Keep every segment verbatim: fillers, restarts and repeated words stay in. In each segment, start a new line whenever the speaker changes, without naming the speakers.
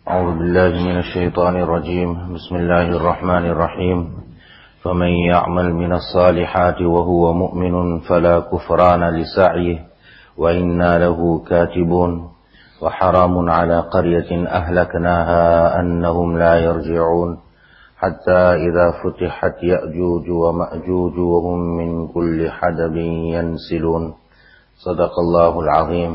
أعوذ بالله من الشيطان الرجيم. بسم الله الرحمن الرحيم. فمن يعمل من الصالحات وهو مؤمن فلا كفران لسعيه وإنا له كاتبون وحرام على قرية أهلكناها أنهم لا يرجعون حتى إذا فتحت يأجوج ومأجوج وهم من كل حدب ينسلون. صدق الله العظيم.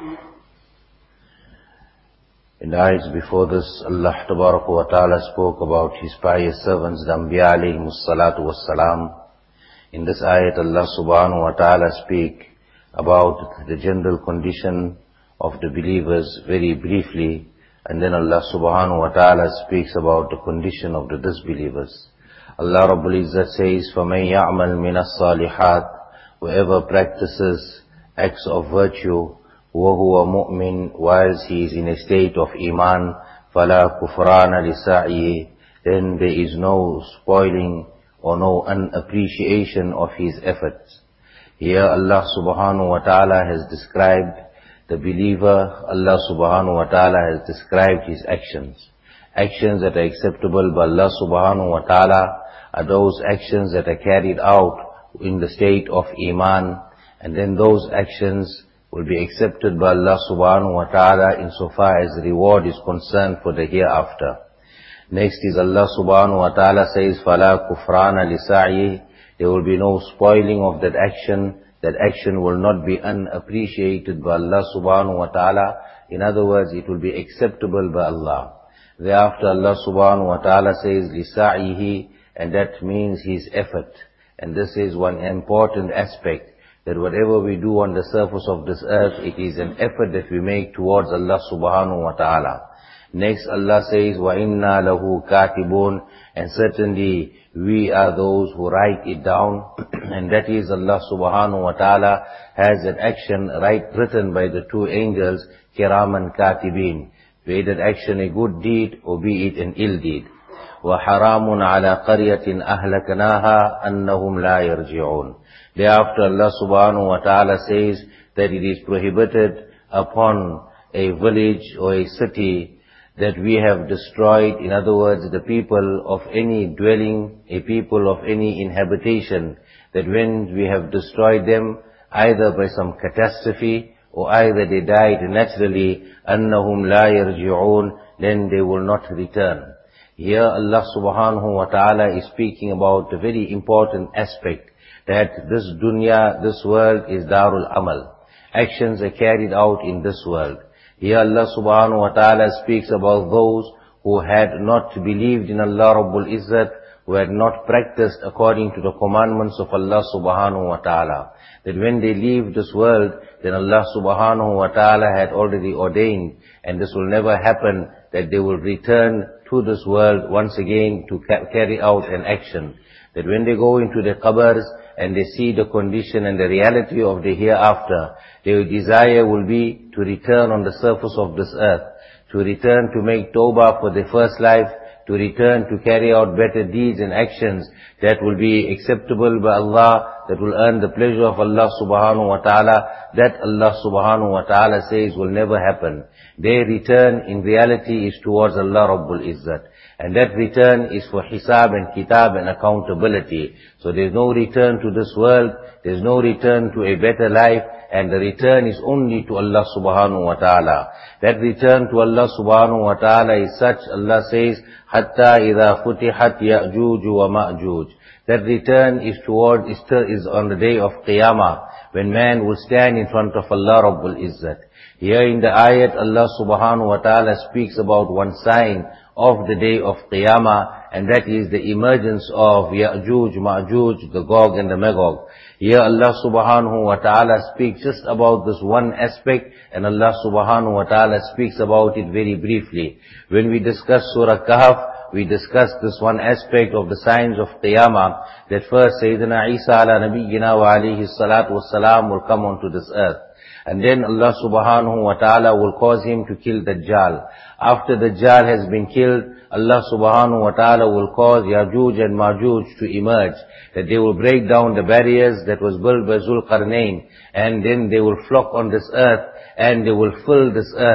In the ayats before this, Allah Tabaraka wa Ta'ala spoke about His pious servants, the Anbiya alayhimus salatu wassalam. In this ayat, Allah Subhanahu wa Ta'ala speak about the general condition of the believers very briefly, and then Allah Subhanahu wa Ta'ala speaks about the condition of the disbelievers. Allah Rabbul Izzat says, فَمَنْ يَعْمَلْ مِنَ الصَّالِحَاتِ, whoever practices acts of virtue, وَهُوَ مُؤْمِنٌ, whilst he is in a state of iman, فَلَا كُفْرَانَ لِسَعْيِهِ, then there is no spoiling or no unappreciation of his efforts. Here Allah Subhanahu wa Ta'ala has described the believer. Allah Subhanahu wa Ta'ala has described his actions. Actions that are acceptable by Allah Subhanahu wa Ta'ala are those actions that are carried out in the state of iman, and then those actions will be accepted by Allah Subhanahu wa Ta'ala insofar as reward is concerned for the hereafter. Next is Allah Subhanahu wa Ta'ala says, فَلَا كُفْرَانَ لِسَعْيِهِ, there will be no spoiling of that action. That action will not be unappreciated by Allah Subhanahu wa Ta'ala. In other words, it will be acceptable by Allah. Thereafter Allah Subhanahu wa Ta'ala says, لِسَعْيِهِ, and that means his effort. And this is one important aspect, that whatever we do on the surface of this earth, it is an effort that we make towards Allah Subhanahu wa Ta'ala. Next Allah says, وَإِنَّا لَهُ كَاتِبُونَ, and certainly we are those who write it down. And that is, Allah Subhanahu wa Ta'ala has an action right written by the two angels, kiraman katibin, be that action a good deed or be it an ill deed. وَحَرَامٌ عَلَى قَرْيَةٍ أَهْلَكْنَاهَا أَنَّهُمْ لَا يَرْجِعُونَ. Thereafter Allah Subhanahu wa Ta'ala says that it is prohibited upon a village or a city that we have destroyed. In other words, the people of any dwelling, a people of any inhabitation, that when we have destroyed them, either by some catastrophe or either they died naturally, أَنَّهُمْ لَا يَرْجِعُونَ, then they will not return. Here Allah Subhanahu wa Ta'ala is speaking about a very important aspect, that this dunya, this world is darul amal. Actions are carried out in this world. Here Allah Subhanahu wa Ta'ala speaks about those who had not believed in Allah Rabbul Izzat, who had not practiced according to the commandments of Allah Subhanahu wa Ta'ala. That when they leave this world, then Allah Subhanahu wa Ta'ala had already ordained, and this will never happen, that they will return to this world once again to ca carry out an action. That when they go into the qabrs and they see the condition and the reality of the hereafter, their desire will be to return on the surface of this earth, to return to make tawbah for their first life, to return to carry out better deeds and actions that will be acceptable by Allah, that will earn the pleasure of Allah Subhanahu wa Ta'ala. That Allah Subhanahu wa Ta'ala says will never happen. Their return in reality is towards Allah Rabbul Izzat. And that return is for hisab and kitab and accountability. So there is no return to this world, there is no return to a better life, and the return is only to Allah Subhanahu wa Ta'ala. That return to Allah Subhanahu wa Ta'ala is such, Allah says, حَتَّى إِذَا فُتِحَتْ يَأْجُوجُ وَمَأْجُوجُ. That return is toward, is, is on the day of Qiyamah, when man will stand in front of Allah Rabbul Izzat. Here in the ayat, Allah Subhanahu wa Ta'ala speaks about one sign of the day of Qiyamah, and that is the emergence of Ya'juj, Ma'juj, the Gog and the Magog. Here Allah Subhanahu wa Ta'ala speaks just about this one aspect, and Allah Subhanahu wa Ta'ala speaks about it very briefly. When we discuss Surah Kahf, we discussed this one aspect of the signs of Qiyamah, that first Sayyidina Isa ala nabiyyina wa alayhi salatu wassalam will come onto this earth. And then Allah Subhanahu wa Ta'ala will cause him to kill Dajjal. After Dajjal has been killed, Allah Subhanahu wa Ta'ala will cause Ya'juj and Ma'juj to emerge, that they will break down the barriers that was built by Zulqarnain, and then they will flock on this earth, and they will fill this earth.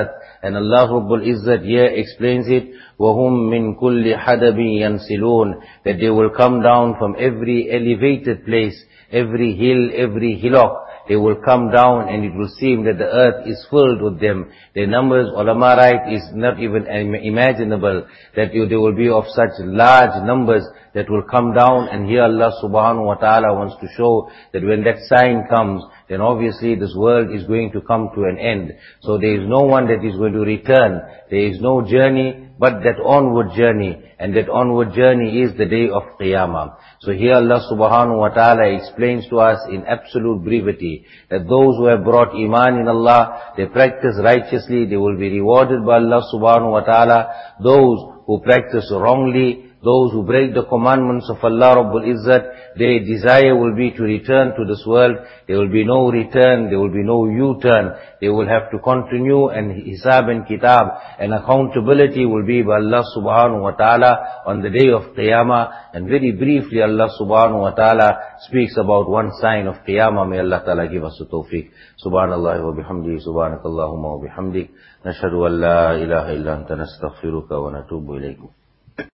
And Allah Rabbul Izzat here explains it, وَهُمْ مِنْ كُلِّ حَدَبٍ يَنْسِلُونَ, that they will come down from every elevated place, every hill, every hillock. They will come down and it will seem that the earth is filled with them. Their numbers, ulama write, is not even imaginable that there will be of such large numbers that will come down. And here Allah subhanahu wa ta'ala wants to show that when that sign comes, then obviously this world is going to come to an end. So there is no one that is going to return. There is no journey but that onward journey. And that onward journey is the day of Qiyamah. So here Allah subhanahu wa ta'ala explains to us in absolute brevity that those who have brought iman in Allah, they practice righteously, they will be rewarded by Allah subhanahu wa ta'ala. Those who practice wrongly, those who break the commandments of Allah Rabbul Izzat, their desire will be to return to this world. There will be no return, there will be no U-turn. They will have to continue, and hisab and kitab and accountability will be by Allah subhanahu wa ta'ala on the day of Qiyamah. And very briefly Allah subhanahu wa ta'ala speaks about one sign of Qiyamah. May Allah ta'ala give us the tawfiq. Subhanallah wa bihamdi, subhanakallahumma wa bihamdik. Nashhadu an la ilaha illa anta nastaghfiruka wa natubu ilaykum.